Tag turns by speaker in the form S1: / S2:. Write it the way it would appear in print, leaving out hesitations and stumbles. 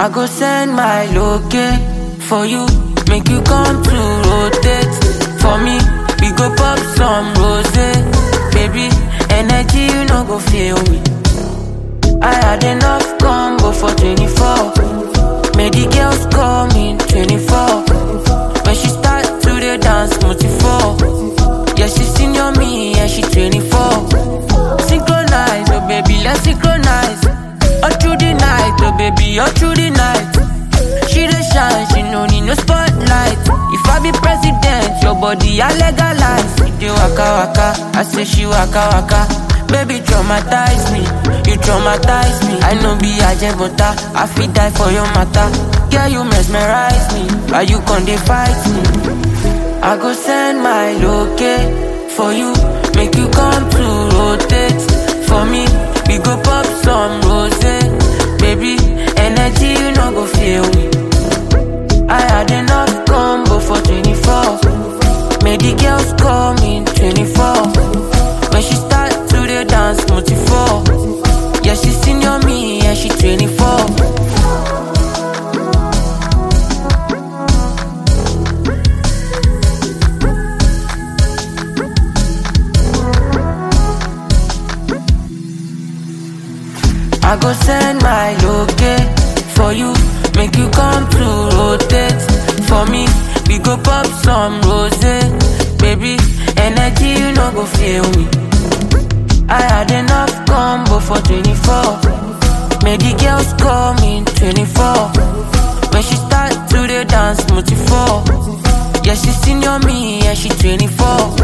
S1: I go send my locate for you, make you come to rotate. For me, we go pop some rosé. Baby, energy you no go feel me. I had enough combo for 24. Made the girls call me 24. When she start to the dance, multi-4. Yeah, she senior me, yeah, she 24. Synchronize, oh baby, let's synchronize. All through the night, oh baby, all through the night. She the shine, she no need no spotlight. If I be president, your body I legalize. You waka waka, I say she waka waka. Baby traumatize me, you traumatize me. I know be a jebota, I feel die for your matter. Girl, you mesmerize me, why you con dey fight me? I go send my locate for you, make you come to rotate. For me, we go pop some rosé. Baby, energy you no go feel me. I had enough combo for 24. Made the girls call me 24. When she start to the dance, multi-4. Yeah, she senior me, yeah, she 24. I go send my locate for you, make you come to rotate. For me, we go pop some rosé. Baby, energy you no go feel me. I had enough combo for 24. Made the girls call me 24. When she start to the dance, multi-4. Yeah, she senior me, yeah, she 24.